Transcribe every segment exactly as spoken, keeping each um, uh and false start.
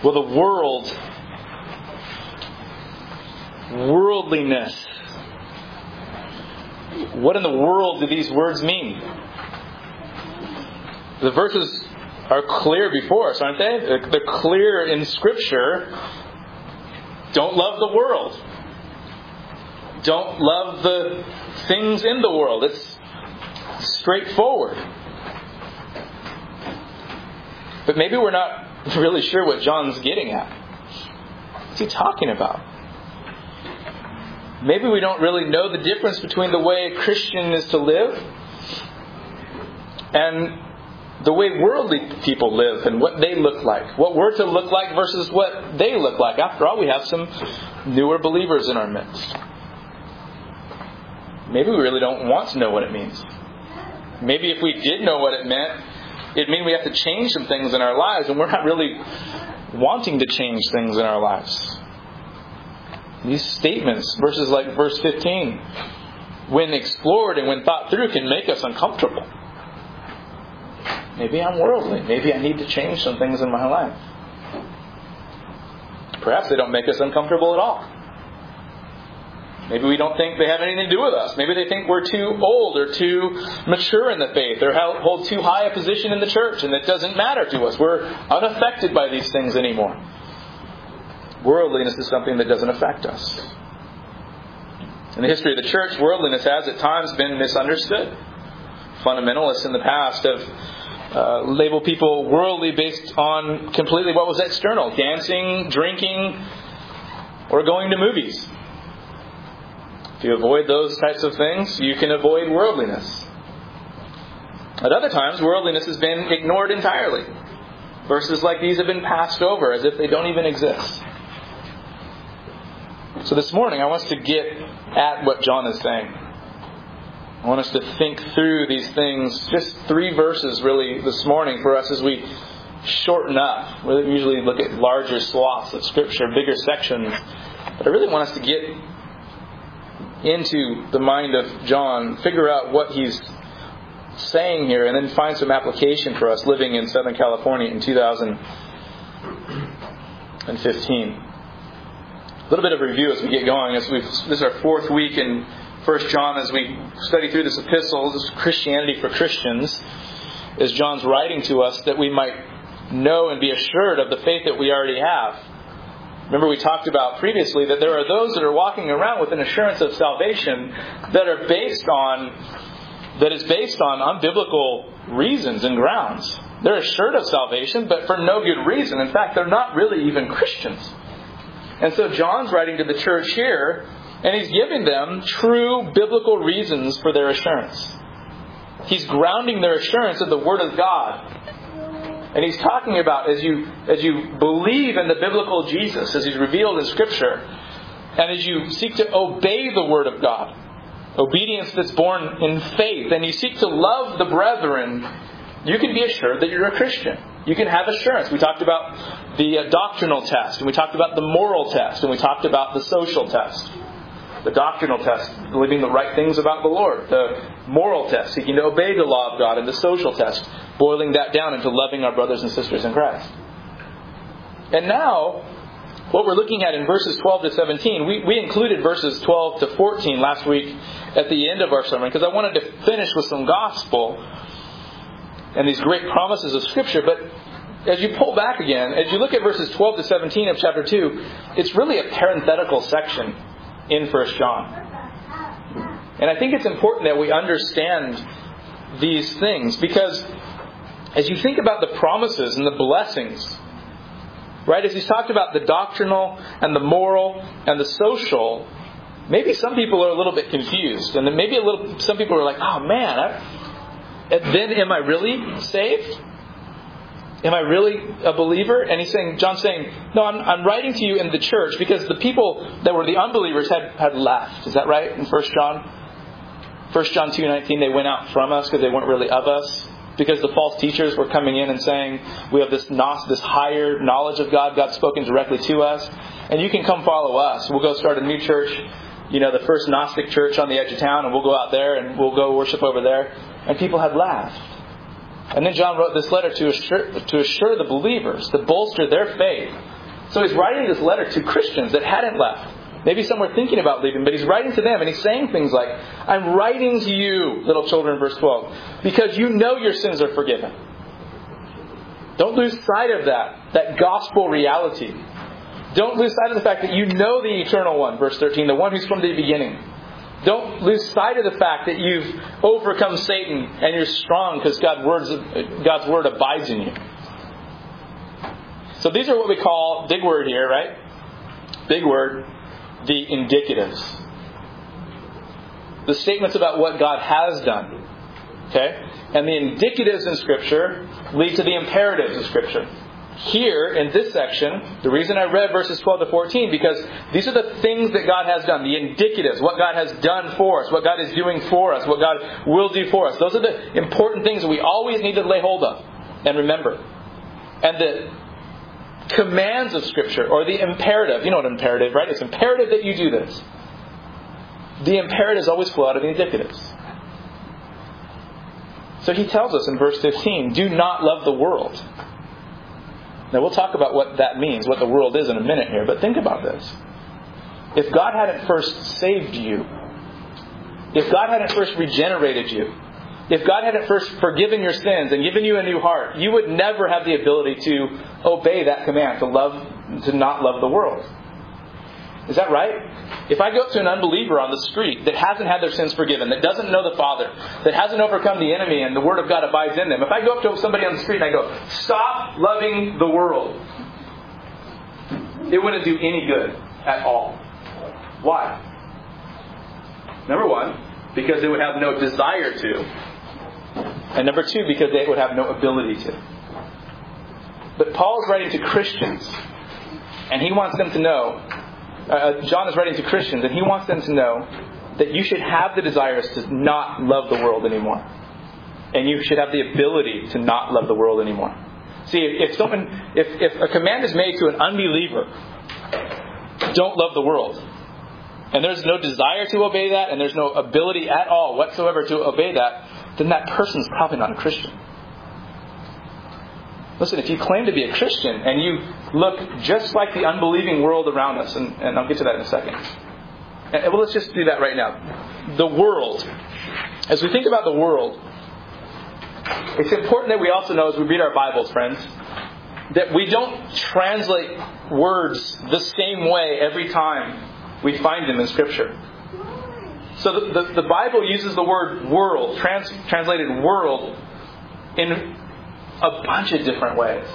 Well, the world, worldliness. What in the world do these words mean? The verses are clear before us, aren't they? They're clear in Scripture. Don't love the world. Don't love the things in the world. It's straightforward. But maybe we're not really sure what John's getting at. What's he talking about? Maybe we don't really know the difference between the way a Christian is to live and the way worldly people live and what they look like. What we're to look like versus what they look like. After all, we have some newer believers in our midst. Maybe we really don't want to know what it means. Maybe if we did know what it meant, it'd mean we have to change some things in our lives, and we're not really wanting to change things in our lives. These statements, verses like verse fifteen, when explored and when thought through, can make us uncomfortable. Maybe I'm worldly. Maybe I need to change some things in my life. Perhaps they don't make us uncomfortable at all. Maybe we don't think they have anything to do with us. Maybe they think we're too old or too mature in the faith or hold too high a position in the church, and it doesn't matter to us. We're unaffected by these things anymore. Worldliness is something that doesn't affect us. In the history of the church, worldliness has at times been misunderstood. Fundamentalists in the past have uh, labeled people worldly based on completely what was external: dancing, drinking, or going to movies. If you avoid those types of things, you can avoid worldliness. At other times, worldliness has been ignored entirely. Verses like these have been passed over as if they don't even exist. So this morning, I want us to get at what John is saying. I want us to think through these things. Just three verses really this morning for us as we shorten up. We usually look at larger swaths of Scripture, bigger sections. But I really want us to get into the mind of John, figure out what he's saying here, and then find some application for us living in Southern California in two thousand fifteen. A little bit of review as we get going. As we this is our fourth week in First John as we study through this epistle. This is Christianity for Christians, as John's writing to us that we might know and be assured of the faith that we already have. Remember, we talked about previously that there are those that are walking around with an assurance of salvation that are based on, that is based on unbiblical reasons and grounds. They're assured of salvation, but for no good reason. In fact, they're not really even Christians. And so John's writing to the church here, and he's giving them true biblical reasons for their assurance. He's grounding their assurance in the Word of God. And he's talking about as you as you believe in the biblical Jesus, as he's revealed in Scripture, and as you seek to obey the Word of God, obedience that's born in faith, and you seek to love the brethren, you can be assured that you're a Christian. You can have assurance. We talked about the uh, doctrinal test, and we talked about the moral test, and we talked about the social test. The doctrinal test, believing the right things about the Lord. The moral test, seeking to obey the law of God. And the social test, boiling that down into loving our brothers and sisters in Christ. And now, what we're looking at in verses twelve to seventeen, we, we included verses twelve to fourteen last week at the end of our sermon, because I wanted to finish with some gospel and these great promises of Scripture. But as you pull back again, as you look at verses twelve to seventeen of chapter two, it's really a parenthetical section in First John. And I think it's important that we understand these things, because as you think about the promises and the blessings, right, as he's talked about the doctrinal and the moral and the social, maybe some people are a little bit confused, and then maybe a little some people are like, oh man, I, then am I really saved? Am I really a believer? And he's saying, John's saying, no, I'm, I'm writing to you in the church because the people that were the unbelievers had, had left. Is that right in First John? First John two nineteen, they went out from us because they weren't really of us. Because the false teachers were coming in and saying, we have this this higher knowledge of God. God's spoken directly to us. And you can come follow us. We'll go start a new church, you know, the first Gnostic church on the edge of town. And we'll go out there and we'll go worship over there. And people had left. And then John wrote this letter to assure, to assure the believers, to bolster their faith. So he's writing this letter to Christians that hadn't left. Maybe some were thinking about leaving, but he's writing to them, and he's saying things like, I'm writing to you, little children, verse twelve, because you know your sins are forgiven. Don't lose sight of that, that gospel reality. Don't lose sight of the fact that you know the eternal one, verse thirteen, the one who's from the beginning. Don't lose sight of the fact that you've overcome Satan and you're strong because God's word, God's word abides in you. So these are what we call, big word here, right? Big word, the indicatives. The statements about what God has done. Okay? And the indicatives in Scripture lead to the imperatives of Scripture. Here, in this section, the reason I read verses twelve to fourteen, because these are the things that God has done. The indicatives, what God has done for us, what God is doing for us, what God will do for us. Those are the important things that we always need to lay hold of and remember. And the commands of Scripture, or the imperative. You know what imperative, right? It's imperative that you do this. The imperatives always flow out of the indicatives. So he tells us in verse fifteen, do not love the world. Now we'll talk about what that means, what the world is in a minute here, but think about this. If God hadn't first saved you, if God hadn't first regenerated you, if God hadn't first forgiven your sins and given you a new heart, you would never have the ability to obey that command, to love, to not love the world. Is that right? If I go up to an unbeliever on the street that hasn't had their sins forgiven, that doesn't know the Father, that hasn't overcome the enemy and the Word of God abides in them, if I go up to somebody on the street and I go, stop loving the world, it wouldn't do any good at all. Why? Number one, because they would have no desire to. And number two, because they would have no ability to. But Paul is writing to Christians, and he wants them to know, uh, John is writing to Christians, and he wants them to know that you should have the desires to not love the world anymore. And you should have the ability to not love the world anymore. See, if someone, if, if a command is made to an unbeliever, don't love the world, and there's no desire to obey that, and there's no ability at all whatsoever to obey that, then that person's probably not a Christian. Listen, if you claim to be a Christian and you look just like the unbelieving world around us, and, and I'll get to that in a second. And, well, let's just do that right now. The world. As we think about the world, it's important that we also know as we read our Bibles, friends, that we don't translate words the same way every time we find them in Scripture. So the, the, the Bible uses the word world, trans, translated world, in a bunch of different ways.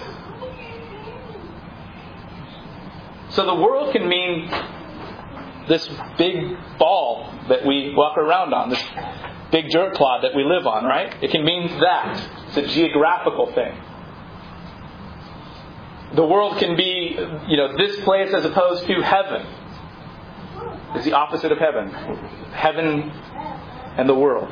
So the world can mean this big ball that we walk around on, this big dirt clod that we live on, right? It can mean that. It's a geographical thing. The world can be, you know, this place as opposed to heaven. It's the opposite of heaven. Heaven and the world.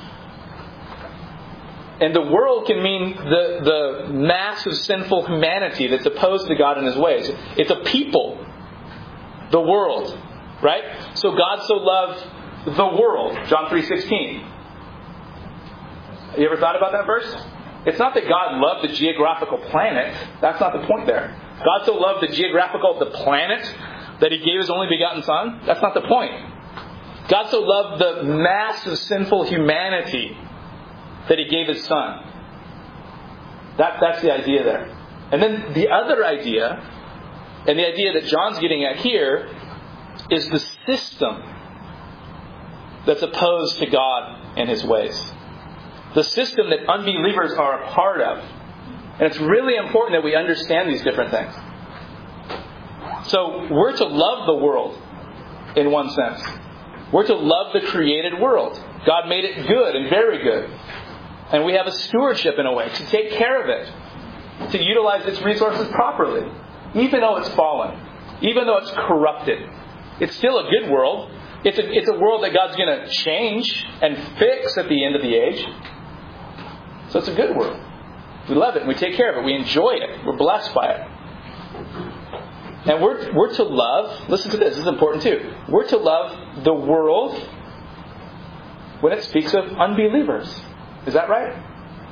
And the world can mean the, the mass of sinful humanity that's opposed to God and His ways. It's a people. The world. Right? So God so loved the world. John three sixteen. You ever thought about that verse? It's not that God loved the geographical planet. That's not the point there. God so loved the geographical, the planet, that He gave His only begotten Son. That's not the point. God so loved the mass of sinful humanity that He gave His Son. That, that's the idea there. And then the other idea, and the idea that John's getting at here, is the system that's opposed to God and His ways. The system that unbelievers are a part of. And it's really important that we understand these different things. So we're to love the world in one sense. We're to love the created world. God made it good and very good. And we have a stewardship in a way to take care of it, to utilize its resources properly, even though it's fallen, even though it's corrupted. It's still a good world. It's a, it's a world that God's going to change and fix at the end of the age. So it's a good world. We love it and we take care of it. We enjoy it. We're blessed by it. And we're we're to love, listen to this, this is important too. We're to love the world when it speaks of unbelievers. Is that right?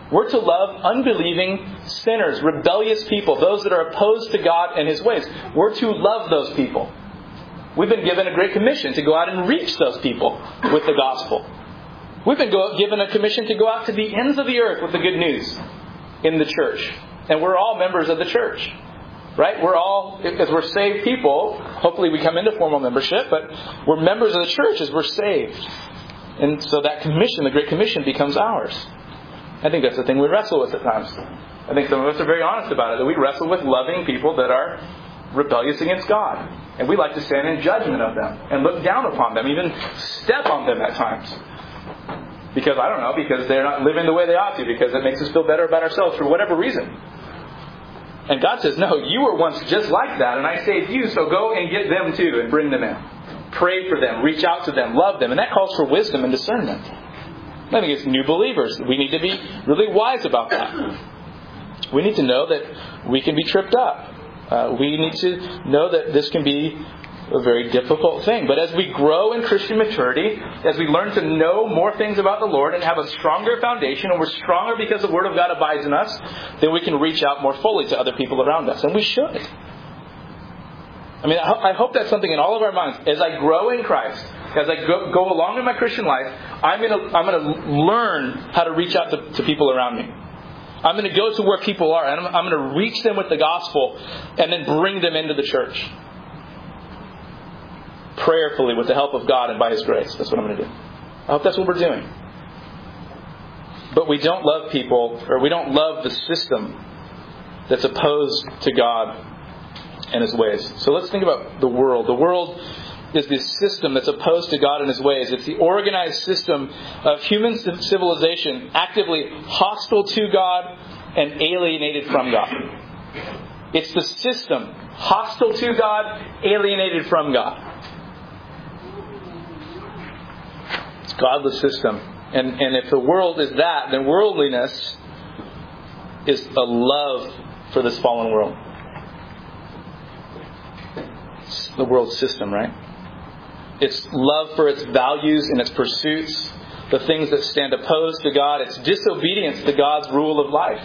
We're to love unbelieving sinners, rebellious people, those that are opposed to God and His ways. We're to love those people. We've been given a great commission to go out and reach those people with the gospel. We've been go- given a commission to go out to the ends of the earth with the good news in the church. And we're all members of the church. Right? We're all, as we're saved people, hopefully we come into formal membership, but we're members of the church as we're saved. And so that commission, the Great Commission, becomes ours. I think that's the thing we wrestle with at times. I think some of us are very honest about it, that we wrestle with loving people that are rebellious against God. And we like to stand in judgment of them and look down upon them, even step on them at times. Because, I don't know, because they're not living the way they ought to, because it makes us feel better about ourselves for whatever reason. And God says, no, you were once just like that, and I saved you, so go and get them too and bring them in. Pray for them, reach out to them, love them. And that calls for wisdom and discernment. I think it's new believers. We need to be really wise about that. We need to know that we can be tripped up. Uh, we need to know that this can be a very difficult thing. But as we grow in Christian maturity, as we learn to know more things about the Lord and have a stronger foundation, and we're stronger because the Word of God abides in us, then we can reach out more fully to other people around us. And we should. I mean, I hope that's something in all of our minds. As I grow in Christ, as I go, go along in my Christian life, I'm going to I'm going to learn how to reach out to, to people around me. I'm going to go to where people are, and I'm, I'm going to reach them with the gospel and then bring them into the church. Prayerfully, with the help of God and by His grace. That's what I'm going to do. I hope that's what we're doing. But we don't love people, or we don't love the system that's opposed to God and His ways. So let's think about the world. The world is this system that's opposed to God and His ways. It's the organized system of human civilization actively hostile to God and alienated from God. It's the system hostile to God, alienated from God. It's a godless system. And, and if the world is that, then worldliness is a love for this fallen world. It's the world system, right? It's love for its values and its pursuits, the things that stand opposed to God. It's disobedience to God's rule of life.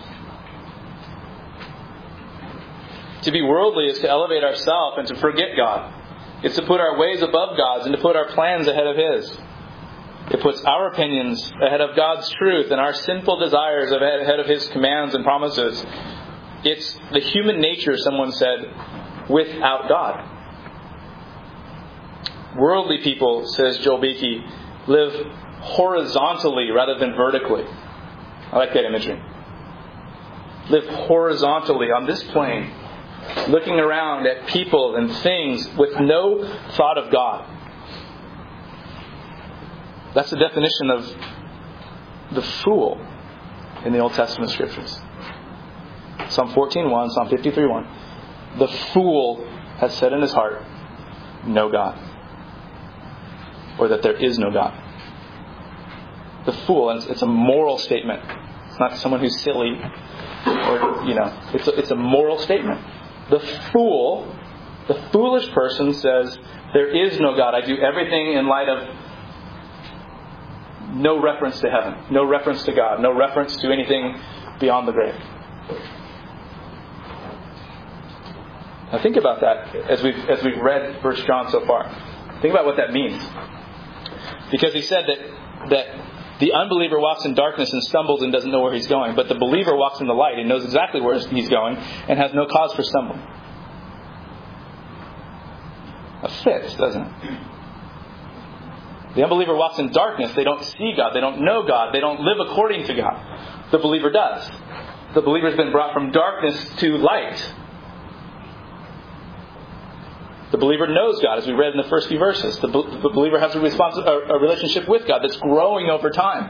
To be worldly is to elevate ourselves and to forget God. It's to put our ways above God's and to put our plans ahead of His. It puts our opinions ahead of God's truth and our sinful desires ahead of His commands and promises. It's the human nature, someone said, without God. Worldly people, says Joel Beakey, live horizontally rather than vertically. I like that imagery. Live horizontally on this plane, looking around at people and things with no thought of God. That's the definition of the fool in the Old Testament Scriptures. Psalm fourteen one, Psalm fifty-three one. The fool has said in his heart, no God. Or that there is no God. The fool, and it's, it's a moral statement. It's not someone who's silly, or, you know, it's a, it's a moral statement. The fool, the foolish person says, there is no God. I do everything in light of no reference to heaven, no reference to God, no reference to anything beyond the grave. Now think about that as we've as we've read First John so far. Think about what that means. Because he said that that the unbeliever walks in darkness and stumbles and doesn't know where he's going, but the believer walks in the light and knows exactly where he's going and has no cause for stumbling. That fits, doesn't it? The unbeliever walks in darkness. They don't see God. They don't know God. They don't live according to God. The believer does. The believer has been brought from darkness to light. The believer knows God, as we read in the first few verses. The, the believer has a, respons- a, a relationship with God that's growing over time.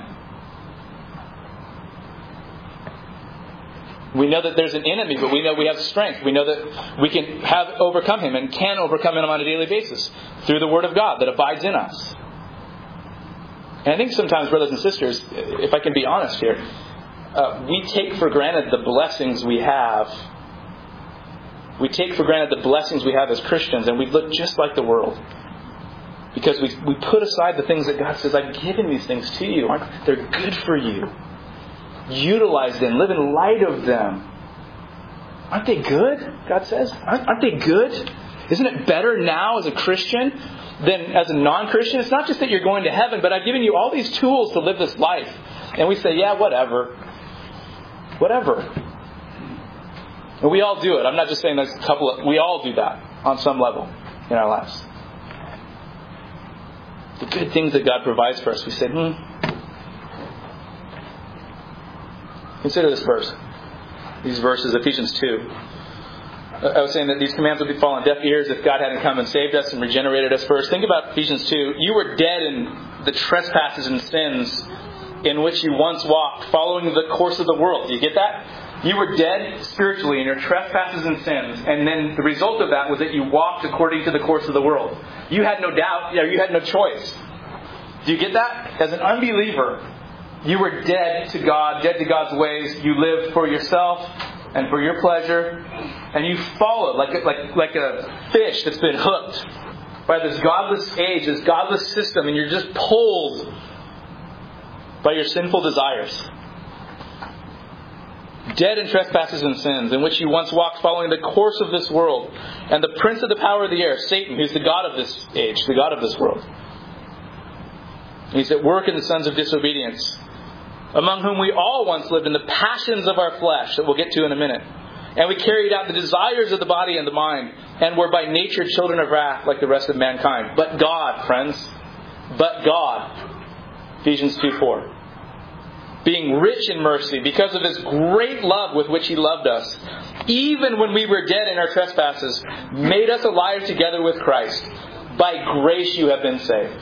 We know that there's an enemy, but we know we have strength. We know that we can have overcome him and can overcome him on a daily basis through the Word of God that abides in us. And I think sometimes, brothers and sisters, if I can be honest here, uh, we take for granted the blessings we have. We take for granted the blessings we have as Christians, and we look just like the world. Because we we put aside the things that God says, I've given these things to you. They're good for you. Utilize them. Live in light of them. Aren't they good? God says. Aren't, aren't they good? Isn't it better now as a Christian than as a non-Christian? It's not just that you're going to heaven, but I've given you all these tools to live this life. And we say, yeah, whatever. Whatever. And we all do it. I'm not just saying there's a couple of... We all do that on some level in our lives. The good things that God provides for us, we say, hmm. Consider this verse. These verses, Ephesians two. I was saying that these commands would be fall on deaf ears if God hadn't come and saved us and regenerated us first. Think about Ephesians two. You were dead in the trespasses and sins in which you once walked, following the course of the world. Do you get that? You were dead spiritually in your trespasses and sins, and then the result of that was that you walked according to the course of the world. You had no doubt, you had no choice. Do you get that? As an unbeliever, you were dead to God, dead to God's ways. You lived for yourself and for your pleasure, and you followed like a, like like a fish that's been hooked by this godless age, this godless system, and you're just pulled by your sinful desires. Dead in trespasses and sins, in which you once walked following the course of this world, and the prince of the power of the air, Satan, who's the god of this age, the god of this world. He's at work in the sons of disobedience, among whom we all once lived in the passions of our flesh, that we'll get to in a minute. And we carried out the desires of the body and the mind, and were by nature children of wrath like the rest of mankind. But God, friends, but God, Ephesians two four, being rich in mercy, because of His great love with which He loved us, even when we were dead in our trespasses, made us alive together with Christ. By grace you have been saved.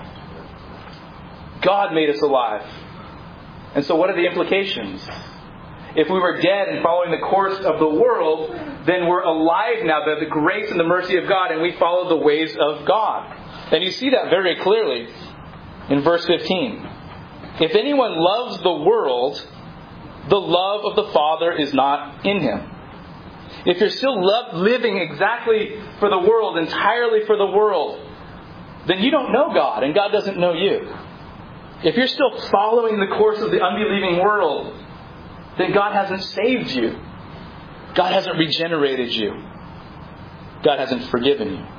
God made us alive. And so what are the implications? If we were dead and following the course of the world, then we're alive now by the grace and the mercy of God, and we follow the ways of God. And you see that very clearly in verse fifteen. If anyone loves the world, the love of the Father is not in him. If you're still love, living exactly for the world, entirely for the world, then you don't know God, and God doesn't know you. If you're still following the course of the unbelieving world, then God hasn't saved you. God hasn't regenerated you. God hasn't forgiven you.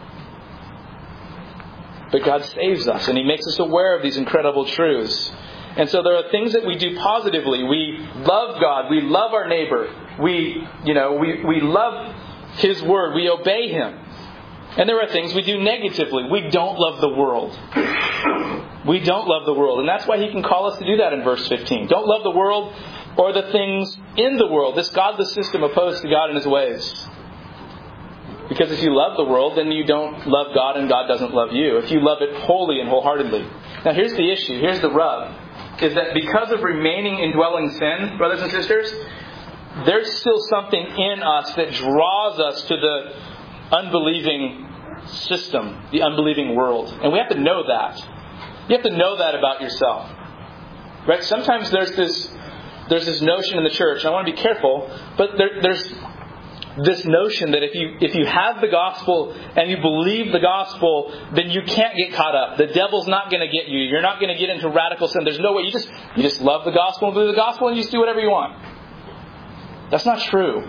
But God saves us, and He makes us aware of these incredible truths. And so there are things that we do positively. We love God. We love our neighbor. We, you know, we, we love His Word. We obey Him. And there are things we do negatively. We don't love the world. We don't love the world. And that's why He can call us to do that in verse fifteen. Don't love the world or the things in the world. This godless system opposed to God and His ways. Because if you love the world, then you don't love God and God doesn't love you. If you love it wholly and wholeheartedly. Now here's the issue. Here's the rub. Is that because of remaining indwelling sin, brothers and sisters, there's still something in us that draws us to the unbelieving system, the unbelieving world. And we have to know that. You have to know that about yourself. Right? Sometimes there's this there's this notion in the church, and I want to be careful, but there, there's this notion that if you if you have the gospel and you believe the gospel, then you can't get caught up. The devil's not going to get you. You're not going to get into radical sin. There's no way. You just you just love the gospel and believe the gospel and you just do whatever you want. That's not true.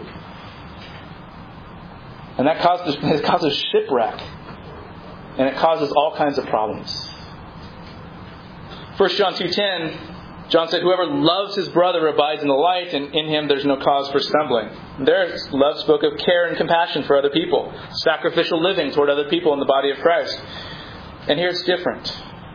And that causes it causes shipwreck. And it causes all kinds of problems. First John two ten, John said, whoever loves his brother abides in the light, and in him there's no cause for stumbling. There, love spoke of care and compassion for other people, sacrificial living toward other people in the body of Christ. And here it's different.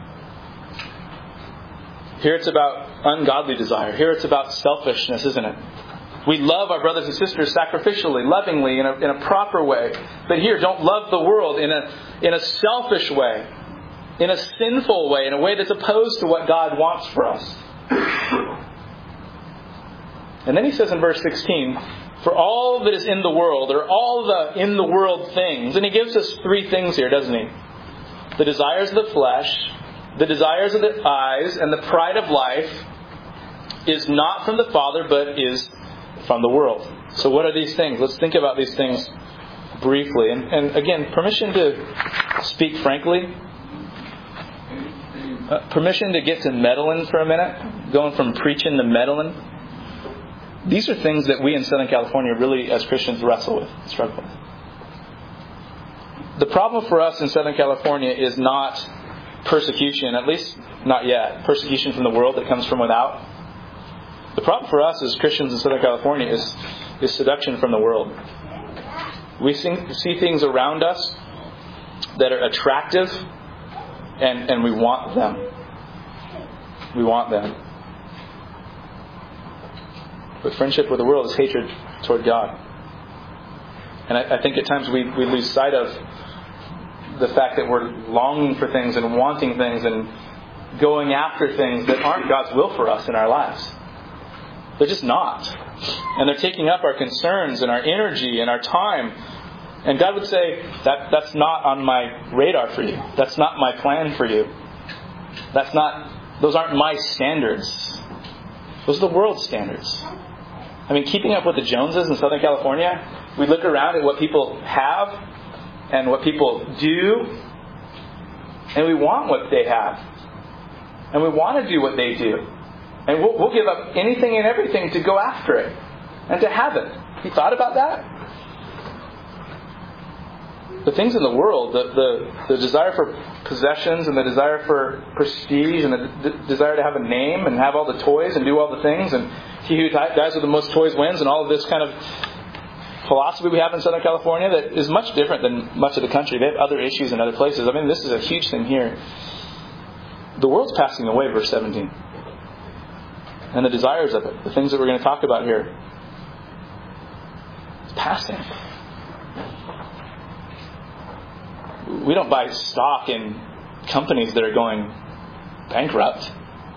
Here it's about ungodly desire. Here it's about selfishness, isn't it? We love our brothers and sisters sacrificially, lovingly, in a, in a proper way. But here, don't love the world in a in a selfish way, in a sinful way, in a way that's opposed to what God wants for us. And then he says in verse sixteen, for all that is in the world, or all the in the world things, and he gives us three things here, doesn't he? The desires of the flesh, the desires of the eyes, and the pride of life is not from the Father, but is from the world. So what are these things? Let's think about these things briefly. And, and again, permission to speak frankly. Uh, permission to get to meddling for a minute. going from preaching to meddling. These are things that we in Southern California really, as Christians, wrestle with, struggle with. The problem for us in Southern California is not persecution, at least not yet, persecution from the world that comes from without. The problem for us as Christians in Southern California is, is seduction from the world. We see, see things around us that are attractive, and, and we want them. We want them. But friendship with the world is hatred toward God. And I, I think at times we, we lose sight of the fact that we're longing for things and wanting things and going after things that aren't God's will for us in our lives. They're just not. And they're taking up our concerns and our energy and our time. And God would say, that that's not on my radar for you. That's not my plan for you. That's not, those aren't my standards. Those are the world's standards. I mean, keeping up with the Joneses in Southern California, we look around at what people have and what people do, and we want what they have. And we want to do what they do. And we'll, we'll give up anything and everything to go after it and to have it. You thought about that? The things in the world, the, the, the desire for possessions and the desire for prestige and the d- desire to have a name and have all the toys and do all the things, and he who dies with the most toys wins, and all of this kind of philosophy we have in Southern California that is much different than much of the country. They have other issues in other places. I mean, this is a huge thing here. The world's passing away, verse seventeen. And the desires of it, the things that we're going to talk about here, it's passing. We don't buy stock in companies that are going bankrupt.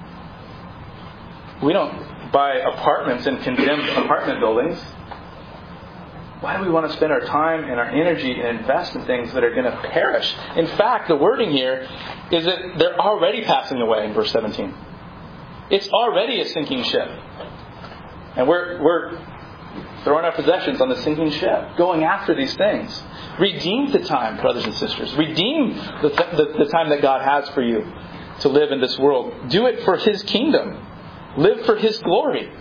We don't buy apartments in condemned apartment buildings. Why do we want to spend our time and our energy and invest in things that are going to perish? In fact, the wording here is that they're already passing away in verse seventeen. It's already a sinking ship. And we're we're throwing our possessions on the sinking ship, going after these things. Redeem the time, brothers and sisters. Redeem the, th- the, the time that God has for you to live in this world. Do it for His kingdom. Live for His glory.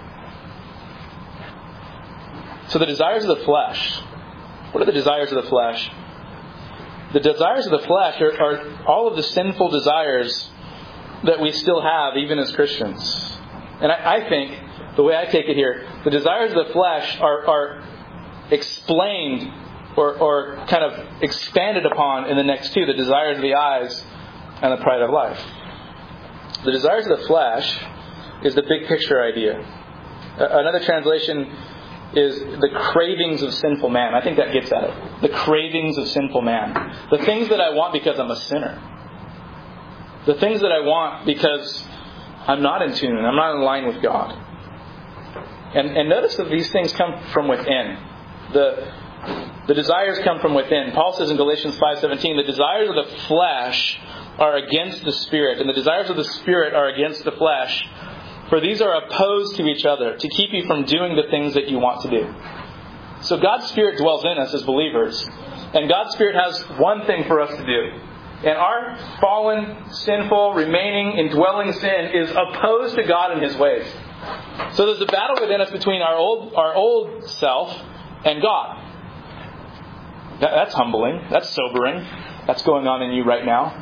So the desires of the flesh. What are the desires of the flesh? The desires of the flesh are, are all of the sinful desires that we still have even as Christians. And I, I think, the way I take it here, the desires of the flesh are, are explained or, or kind of expanded upon in the next two, the desires of the eyes and the pride of life. The desires of the flesh is the big picture idea. Another translation is the cravings of sinful man. I think that gets at it. The cravings of sinful man. The things that I want because I'm a sinner. The things that I want because I'm not in tune, I'm not in line with God. And, and notice that these things come from within. The, the desires come from within. Paul says in Galatians five seventeen, the desires of the flesh are against the Spirit, and the desires of the Spirit are against the flesh. For these are opposed to each other, to keep you from doing the things that you want to do. So God's Spirit dwells in us as believers. And God's Spirit has one thing for us to do. And our fallen, sinful, remaining, indwelling sin is opposed to God and His ways. So there's a battle within us between our old our old self and God. That, that's humbling. That's sobering. That's going on in you right now.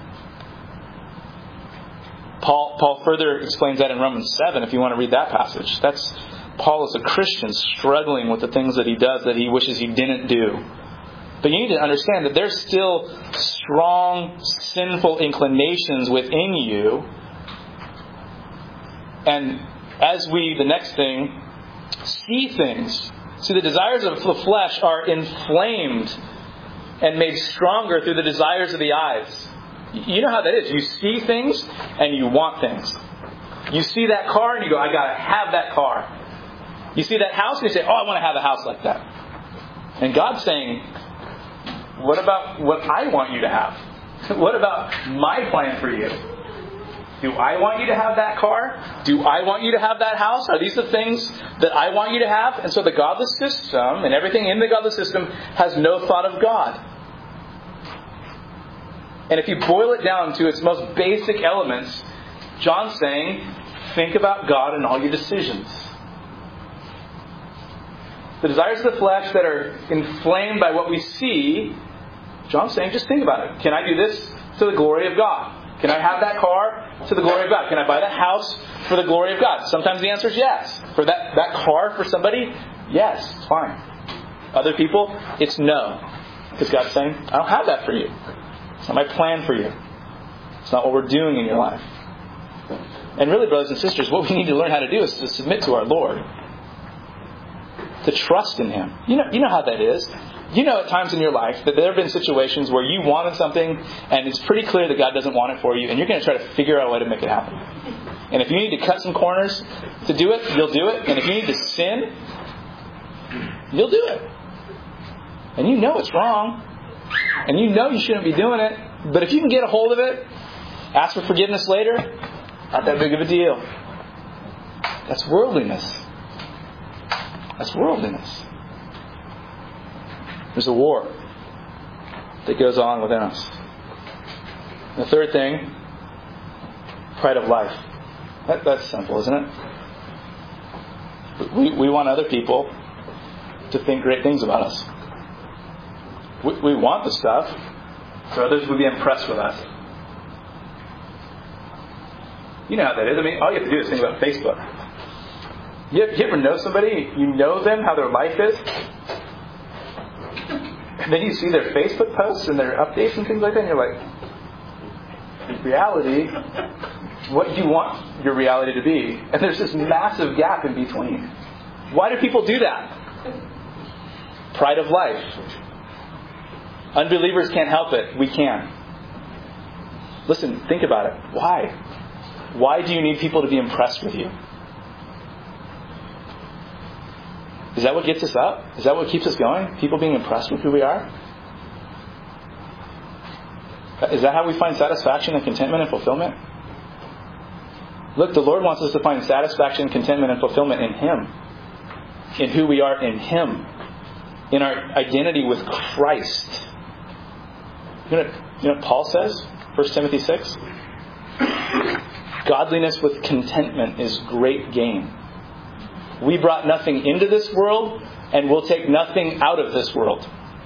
Paul Paul further explains that in Romans seven, if you want to read that passage. That's Paul as a Christian struggling with the things that he does that he wishes he didn't do. But you need to understand that there's still strong, sinful inclinations within you. And as we, the next thing, see things. See, the desires of the flesh are inflamed and made stronger through the desires of the eyes. You know how that is. You see things and you want things. You see that car and you go, I got to have that car. You see that house and you say, oh, I want to have a house like that. And God's saying, what about what I want you to have? What about my plan for you? Do I want you to have that car? Do I want you to have that house? Are these the things that I want you to have? And so the godless system and everything in the godless system has no thought of God. And if you boil it down to its most basic elements, John's saying, think about God in all your decisions. The desires of the flesh that are inflamed by what we see, John's saying, just think about it. Can I do this to the glory of God? Can I have that car to the glory of God? Can I buy that house for the glory of God? Sometimes the answer is yes. For that, that car for somebody, yes, it's fine. Other people, it's no. Because God's saying, I don't have that for you. It's not my plan for you. It's not what we're doing in your life. And really, brothers and sisters, what we need to learn how to do is to submit to our Lord. To trust in Him. You know, you know how that is. You know at times in your life that there have been situations where you wanted something and it's pretty clear that God doesn't want it for you, and you're going to try to figure out a way to make it happen. And if you need to cut some corners to do it, you'll do it. And if you need to sin, you'll do it. And you know it's wrong. And you know you shouldn't be doing it. But if you can get a hold of it, ask for forgiveness later, not that big of a deal. That's worldliness. That's worldliness. There's a war that goes on within us. The third thing, pride of life. That, that's simple, isn't it? We, we want other people to think great things about us. We, we want the stuff so others would be impressed with us. You know how that is. I mean, all you have to do is think about Facebook. You, you ever know somebody, you know them, how their life is? And then you see their Facebook posts and their updates and things like that, and you're like, reality, what do you want your reality to be? And there's this massive gap in between. Why do people do that? Pride of life. Unbelievers can't help it. We can. Listen, think about it. Why? Why do you need people to be impressed with you? Is that what gets us up? Is that what keeps us going? People being impressed with who we are? Is that how we find satisfaction and contentment and fulfillment? Look, the Lord wants us to find satisfaction, contentment, and fulfillment in Him. In who we are in Him. In our identity with Christ. You know, you know what Paul says? First Timothy six? Godliness with contentment is great gain. We brought nothing into this world, and we'll take nothing out of this world.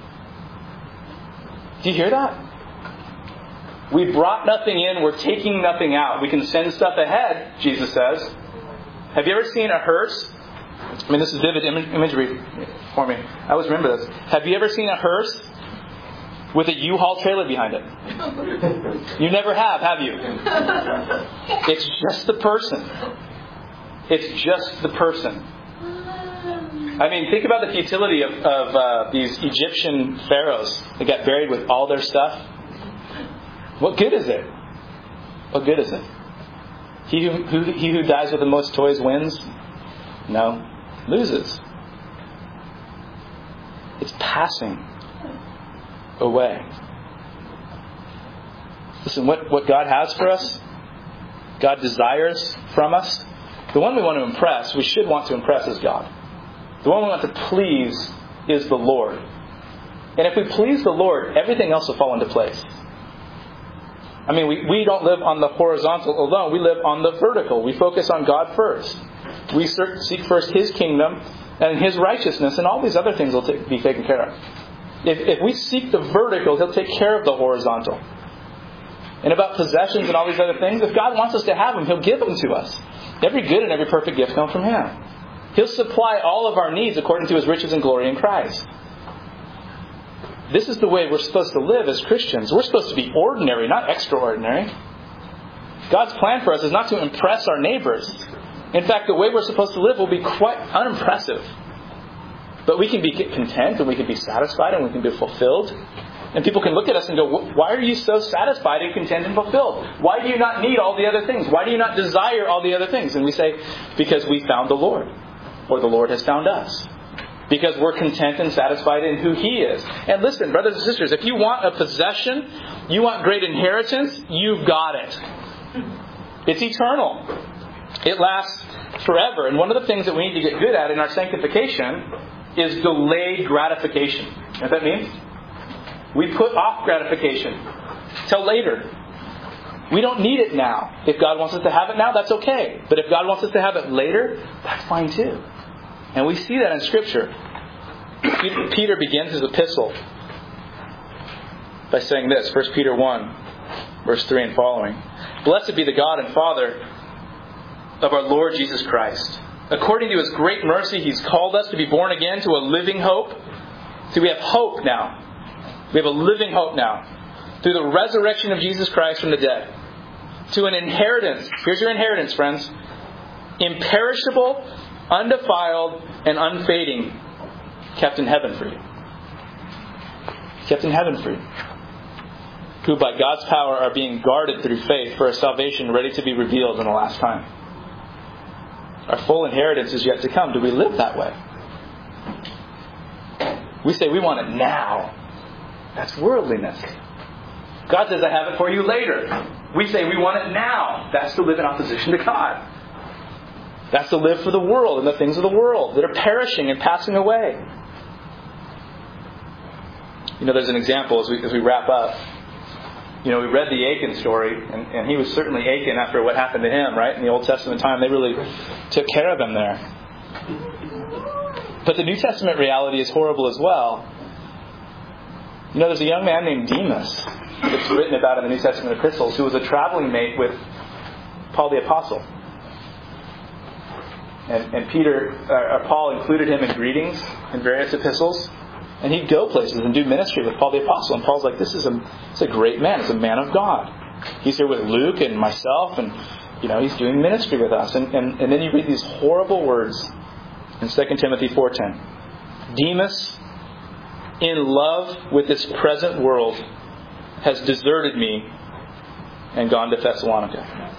Do you hear that? We brought nothing in, we're taking nothing out. We can send stuff ahead, Jesus says. Have you ever seen a hearse? I mean, this is vivid im- imagery for me. I always remember this. Have you ever seen a hearse with a U-Haul trailer behind it? You never have, have you? It's just the person. It's just the person. I mean, think about the futility of, of uh, these Egyptian pharaohs that got buried with all their stuff. What good is it? What good is it? He who, who, he who dies with the most toys wins? No. Loses. It's passing away. Listen, what, what God has for us, God desires from us, the one we want to impress, we should want to impress is God. The one we want to please is the Lord. And if we please the Lord, everything else will fall into place. I mean, we, we don't live on the horizontal alone. We live on the vertical. We focus on God first. We seek first His kingdom and His righteousness, and all these other things will t- be taken care of. If, if we seek the vertical, He'll take care of the horizontal. And about possessions and all these other things, if God wants us to have them, He'll give them to us. Every good and every perfect gift comes from Him. He'll supply all of our needs according to His riches and glory in Christ. This is the way we're supposed to live as Christians. We're supposed to be ordinary, not extraordinary. God's plan for us is not to impress our neighbors. In fact, the way we're supposed to live will be quite unimpressive. But we can be content and we can be satisfied and we can be fulfilled. And people can look at us and go, why are you so satisfied and content and fulfilled? Why do you not need all the other things? Why do you not desire all the other things? And we say, because we found the Lord. Or the Lord has found us. Because we're content and satisfied in who He is. And listen, brothers and sisters, if you want a possession, you want great inheritance, you've got it. It's eternal. It lasts forever. And one of the things that we need to get good at in our sanctification is delayed gratification. You know what that means? We put off gratification till later. We don't need it now. If God wants us to have it now, that's okay. But if God wants us to have it later, that's fine too. And we see that in Scripture. Peter begins his epistle by saying this, First Peter one, verse three and following. Blessed be the God and Father of our Lord Jesus Christ. According to His great mercy, He's called us to be born again to a living hope. See, we have hope now. We have a living hope now. Through the resurrection of Jesus Christ from the dead. To an inheritance. Here's your inheritance, friends. Imperishable, undefiled, and unfading. Kept in heaven for you. Kept in heaven for you. Who by God's power are being guarded through faith for a salvation ready to be revealed in the last time. Our full inheritance is yet to come. Do we live that way? We say we want it now. That's worldliness. God says, I have it for you later. We say we want it now. That's to live in opposition to God. That's to live for the world and the things of the world that are perishing and passing away. You know, there's an example as we, as we wrap up. You know, we read the Achan story, and, and he was certainly Achan after what happened to him, right? In the Old Testament time, they really took care of him there. But the New Testament reality is horrible as well. You know, there's a young man named Demas that's written about in the New Testament epistles who was a traveling mate with Paul the Apostle. And, and Peter, or Paul included him in greetings in various epistles. And he'd go places and do ministry with Paul the Apostle. And Paul's like, this is a, it's a great man. It's a man of God. He's here with Luke and myself. And, you know, he's doing ministry with us. And, and, and then you read these horrible words in Second Timothy four ten. Demas, in love with this present world, has deserted me and gone to Thessalonica.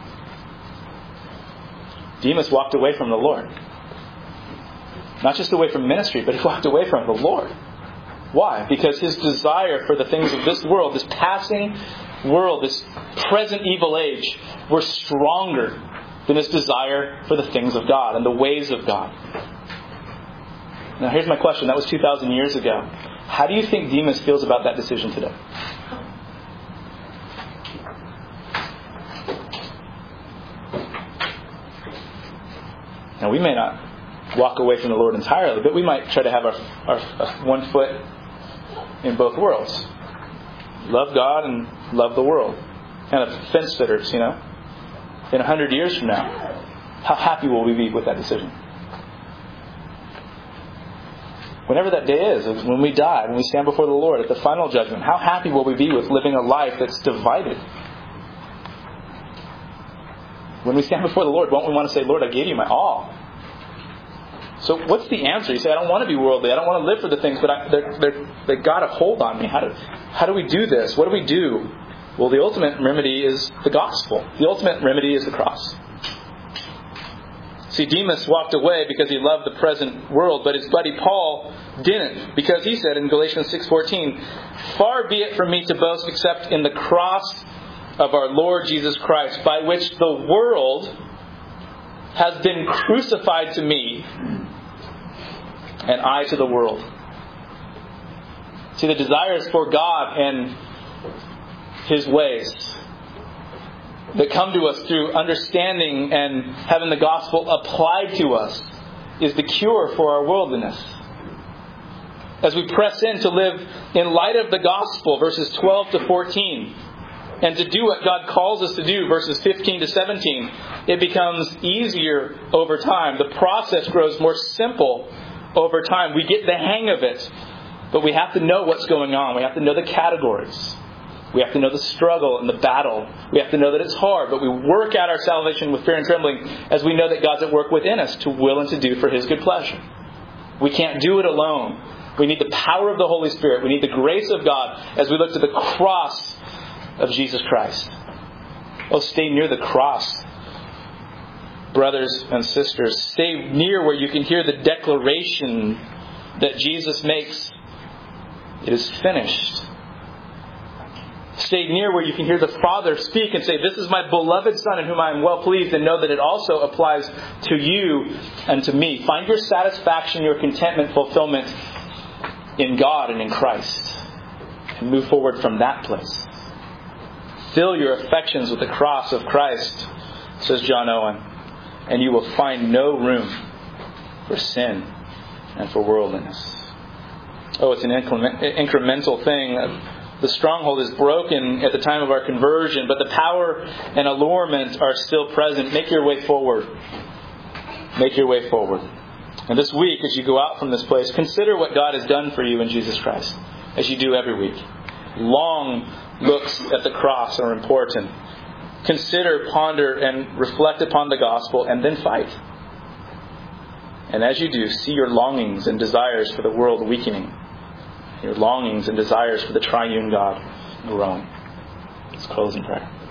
Demas walked away from the Lord. Not just away from ministry, but he walked away from the Lord. Why? Because his desire for the things of this world, this passing world, this present evil age, were stronger than his desire for the things of God and the ways of God. Now here's my question. That was two thousand years ago. How do you think Demas feels about that decision today? Now we may not walk away from the Lord entirely, but we might try to have our, our, our one foot in both worlds. Love God and love the world. Kind of fence sitters, you know. In a hundred years from now, how happy will we be with that decision? Whenever that day is, when we die, when we stand before the Lord at the final judgment, how happy will we be with living a life that's divided? When we stand before the Lord, won't we want to say, Lord, I gave you my all. So what's the answer? You say, I don't want to be worldly. I don't want to live for the things, but I, they're, they're, they've got a hold on me. How do, how do we do this? What do we do? Well, the ultimate remedy is the gospel. The ultimate remedy is the cross. See, Demas walked away because he loved the present world, but his buddy Paul didn't, because he said in Galatians six fourteen, far be it from me to boast except in the cross of our Lord Jesus Christ, by which the world has been crucified to me, and I to the world. See, the desires for God and His ways that come to us through understanding and having the gospel applied to us is the cure for our worldliness. As we press in to live in light of the gospel, verses twelve to fourteen, and to do what God calls us to do, verses fifteen to seventeen, it becomes easier over time. The process grows more simple over time. We get the hang of it. But we have to know what's going on. We have to know the categories. We have to know the struggle and the battle. We have to know that it's hard. But we work out our salvation with fear and trembling as we know that God's at work within us to will and to do for His good pleasure. We can't do it alone. We need the power of the Holy Spirit. We need the grace of God as we look to the cross of Jesus Christ. Oh, stay near the cross, brothers and sisters. Stay near where you can hear the declaration that Jesus makes. It is finished. Stay near where you can hear the Father speak and say, this is my beloved Son in whom I am well pleased, and know that it also applies to you and to me. Find your satisfaction, your contentment, fulfillment in God and in Christ. And move forward from that place. Fill your affections with the cross of Christ, says John Owen, and you will find no room for sin and for worldliness. Oh, it's an incremental thing. The stronghold is broken at the time of our conversion, but the power and allurement are still present. Make your way forward. Make your way forward. And this week, as you go out from this place, consider what God has done for you in Jesus Christ, as you do every week. Long looks at the cross are important. Consider, ponder, and reflect upon the gospel, and then fight. And as you do, see your longings and desires for the world weakening. Your longings and desires for the triune God growing. Let's close in prayer.